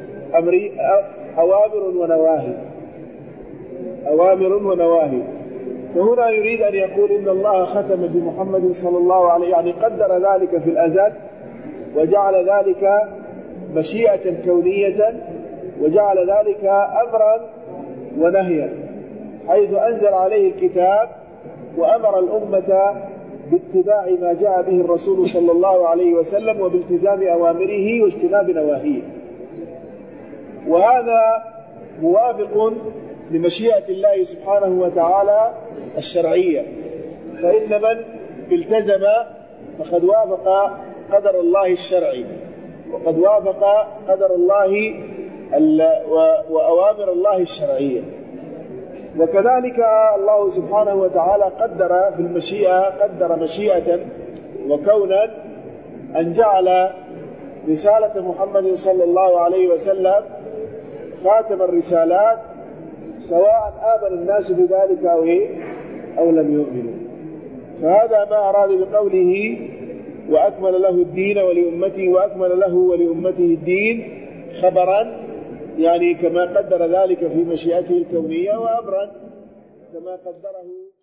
أوامر ونواهي، أوامر ونواهي. فهنا يريد أن يقول إن الله ختم بمحمد صلى الله عليه، يعني قدر ذلك في الأزل وجعل ذلك مشيئة كونية، وجعل ذلك أمرا ونهيا، حيث أنزل عليه الكتاب وأمر الأمة باتباع ما جاء به الرسول صلى الله عليه وسلم وبالتزام أوامره واجتناب نواهيه. وهذا موافق لمشيئة الله سبحانه وتعالى الشرعية، فإن من التزم فقد وافق قدر الله الشرعي، وقد وافق قدر الله وأوامر الله الشرعية. وكذلك الله سبحانه وتعالى قدر في المشيئة قدر مشيئة وكونا أن جعل رسالة محمد صلى الله عليه وسلم خاتم الرسالات، سواء آمن الناس بذلك أو أو لم يؤمنوا. فهذا ما أراد بقوله وأكمل له الدين ولأمته، وأكمل له ولأمته الدين خبرا، يعني كما قدر ذلك في مشيئته الكونية، وأمرا كما قدره